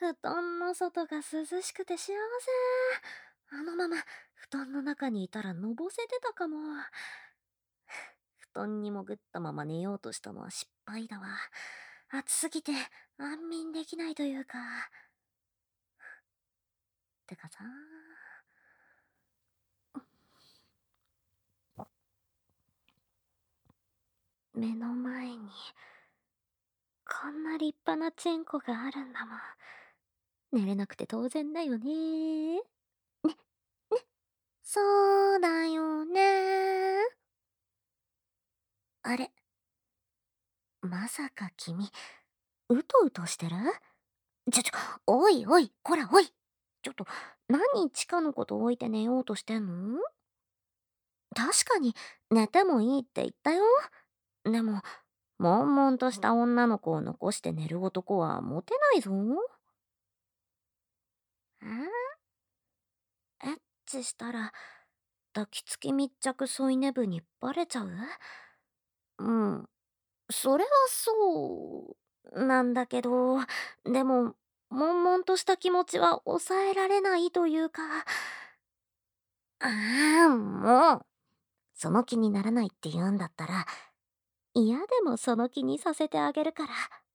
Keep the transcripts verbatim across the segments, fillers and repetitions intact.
布団の外が涼しくて幸せ。あのまま布団の中にいたらのぼせてたかも。布団に潜ったまま寝ようとしたのは失敗だわ。暑すぎて安眠できないというか。てかさ、目の前にこんな立派なチンコがあるんだもん。寝れなくて当然だよね。ね、ね、そうだよね。あれ、まさか君、うとうとしてる？ちょちょ、おいおい、こらおい。ちょっと、何地下のこと置いて寝ようとしてんの？確かに、寝てもいいって言ったよ。でも、悶々とした女の子を残して寝る男はモテないぞ。えエッチしたら、抱きつき密着添い寝部にバレちゃう？うん、それはそうなんだけど、でも、悶々とした気持ちは抑えられないというか、ああ、もう、その気にならないって言うんだったら、嫌でもその気にさせてあげるから。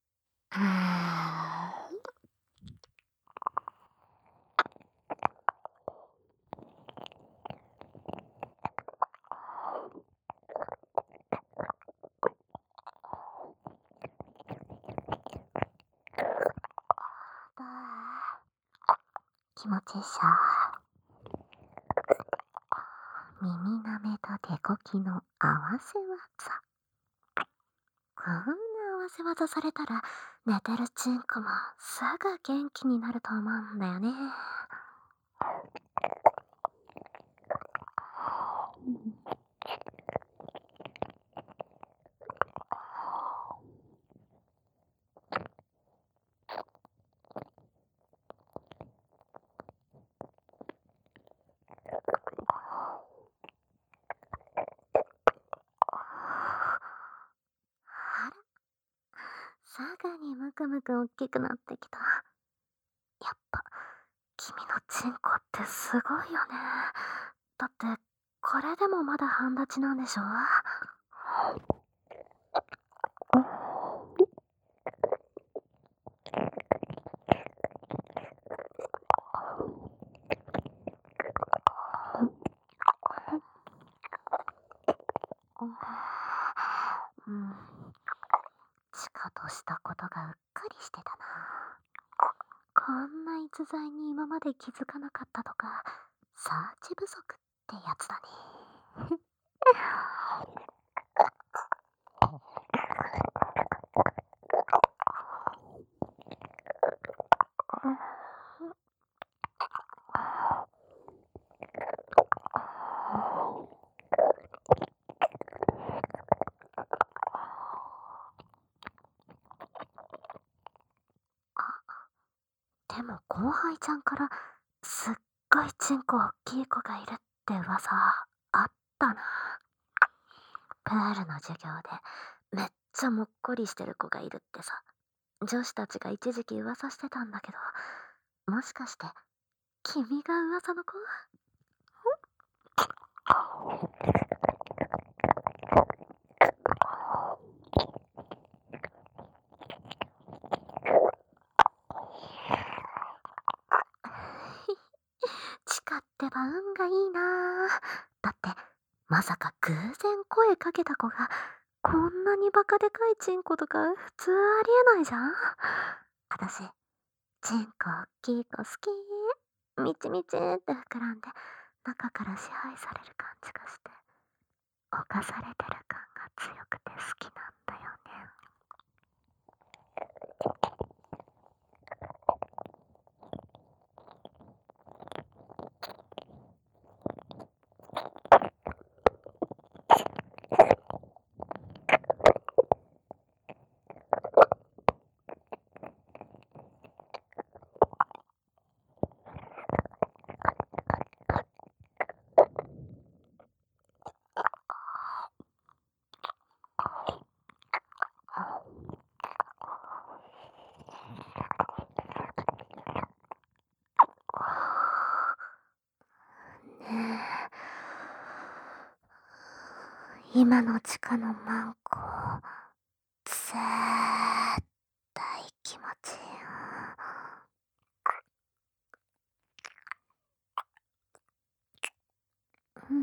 はぁ。気持ちいいっしょ。耳なめと手こきの合わせ技。こんな合わせ技されたら、寝てるチンコもすぐ元気になると思うんだよね。あら、すぐにムクムク大きくなってきた。やっぱ、君のチンコってすごいよね。だって、これでもまだ半立ちなんでしょ？うん。しかとしたことがうっかりしてたな。こんな逸材に今まで気づかなかったとか、サーチ不足ってやつだね。でも後輩ちゃんからすっごいチンコ大きい子がいるって噂あったな。プールの授業でめっちゃもっこりしてる子がいるってさ、女子たちが一時期噂してたんだけど、もしかして君が噂の子？チカってば運がいいなあ。だってまさか偶然声かけた子がこんなにバカでかいチンコとか普通ありえないじゃん。あたしチンコ大きい子好き。みちみちって膨らんで中から支配される感じがして、侵されてる感が強くて好きなんだよね。 今の地下のマンコ、絶対気持ちいいよ。うん。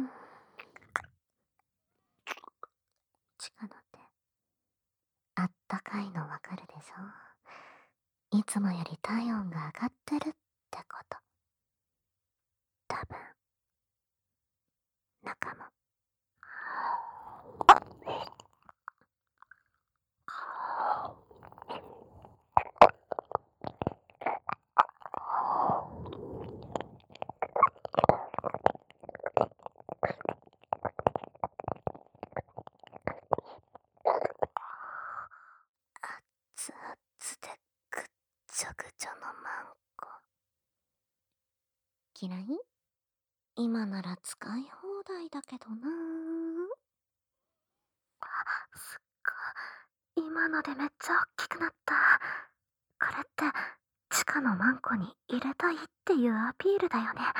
地下のってあったかいのわかるでしょ。いつもより体温が上がってるってこと。多分、中も。熱々でぐっちょぐちょのマンコ。嫌い？今なら使い放題だけどな。すっごい、今のでめっちゃ大きくなった。これって地下のマンコに入れたいっていうアピールだよね。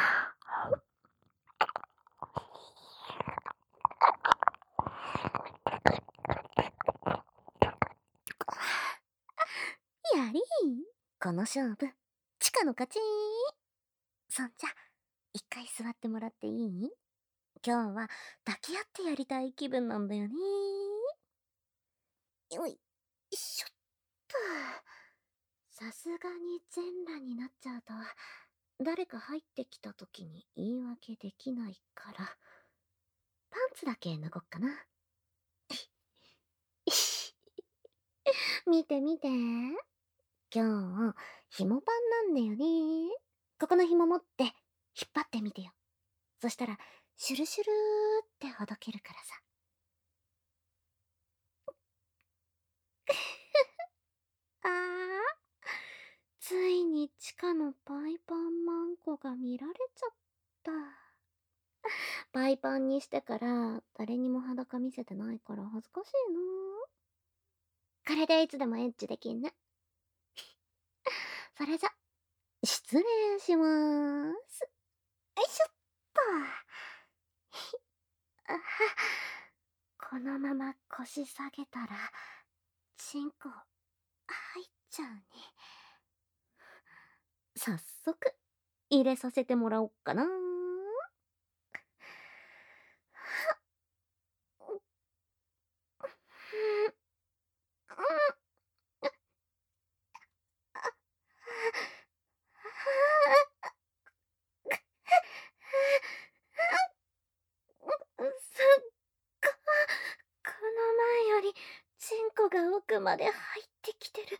やりー、この勝負地下の勝ちー。そんじゃ一回座ってもらっていい？今日は抱き合ってやりたい気分なんだよね。よいしょっと。さすがに全裸になっちゃうと誰か入ってきた時に言い訳できないから、パンツだけ脱ごっかな。見て見て、今日紐パンなんだよね。ここの紐持って引っ張ってみてよ。そしたらシュルシュルーってほどけるからさ。あー、ついに地下のパイパンマンコが見られちゃった。パイパンにしてから誰にも裸見せてないから恥ずかしいな。これでいつでもエッチできんね。それじゃ失礼しまーす。よいしょっと。あは、このまま腰下げたらチンコ入っちゃうね。早速入れさせてもらおっかな。すっご、この前よりチンコが奥まで入ってきてる。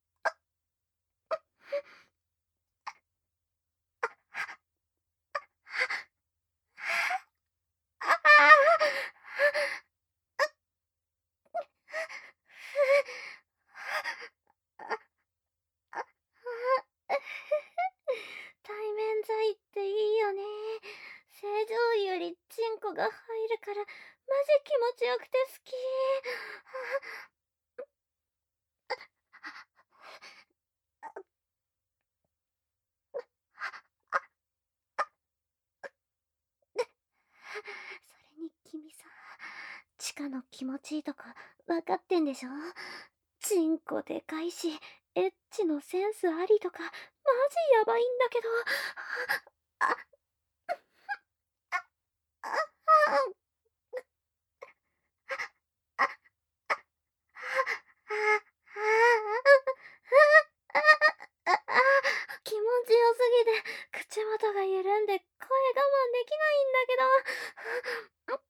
対面剤っていいよね。正常位よりチンコが入るからマジ気持ちよくて好き。それに君さ、地下の気持ちいいとこ分かってんでしょ。チンコでかいしエッチのセンスありとかマジやばいんだけど。あああ気持ちよすぎて口元が緩んで声我慢できないんだけど。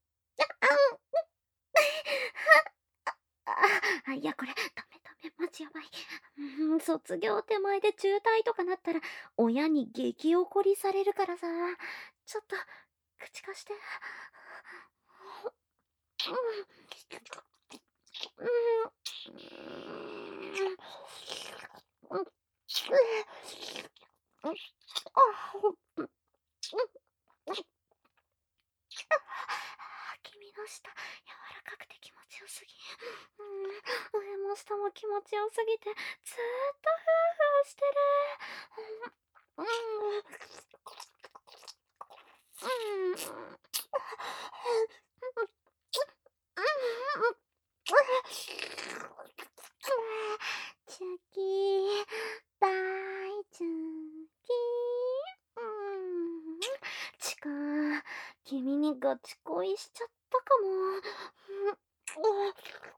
あ、いやこれダメダメ、マジやばい。うん、卒業手前で中退とかなったら親に激怒りされるからさ。ちょっと口貸して。うんうんうん。君の舌柔らかくて気持ちよすぎ。うん、上も下も気持ちよすぎてずーっとフーフーしてる。うんうんうんガチ恋しちゃったかも。うん、う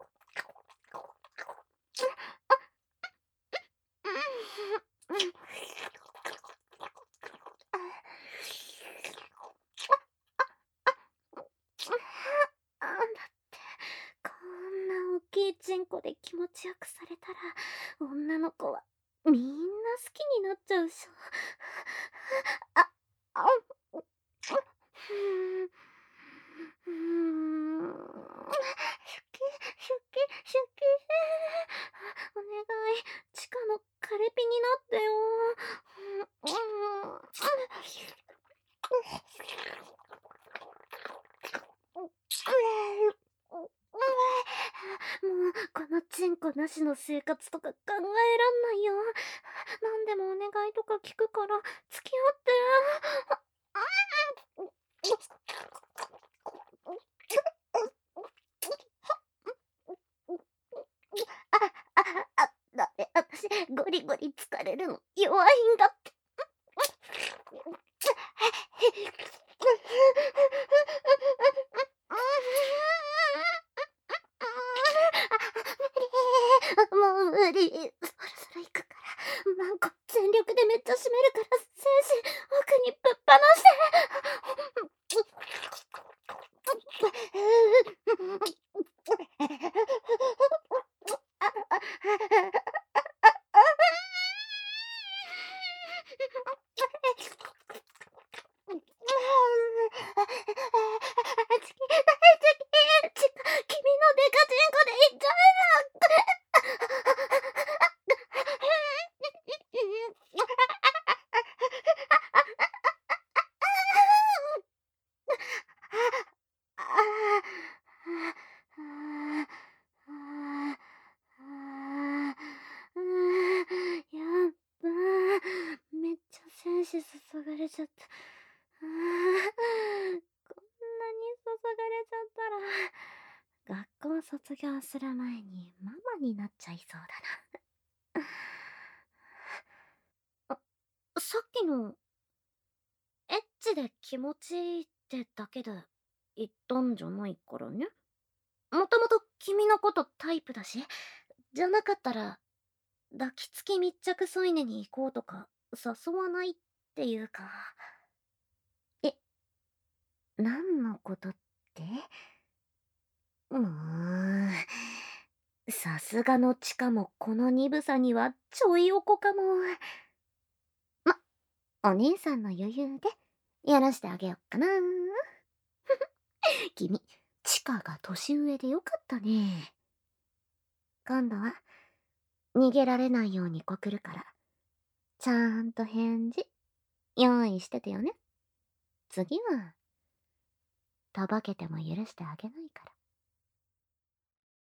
うん、あんだってこんな大きいチンコで気持ちよくされたら女の子はみんな好きになっちゃうっしょ。あ、あ、う、う、ふーん、うーん、シュキシュキシュキ、お願い、地下のカレピになってよ。うん、うん、もうこのチンコなしの生活とか考えらんないよ。何でもお願いとか聞くから付き合って。あ、あ、あ、だって私ゴリゴリ疲れるの弱いんだって。もう無理。そろそろ行くから。マンコ全力でめっちゃ締めるから、精子奥にぶっ放して。君のデカチンコでいっちゃえ。やっばめっちゃ精子注がれちゃった。こんなに注がれちゃったら学校卒業する前にママになっちゃいそうだな。あ、さっきのエッチで気持ちいいってだけで言ったんじゃないからね。もともと君のことタイプだし、じゃなかったら抱きつき密着添い寝に行こうとか誘わないっていうか。え、何のことって？うーん。さすがのチカもこの鈍さにはちょいおこかも。ま、お姉さんの余裕でやらしてあげよっかな。君、チカが年上でよかったね。今度は逃げられないように告るから、ちゃんと返事用意しててよね。次は、とぼけても許してあげないから。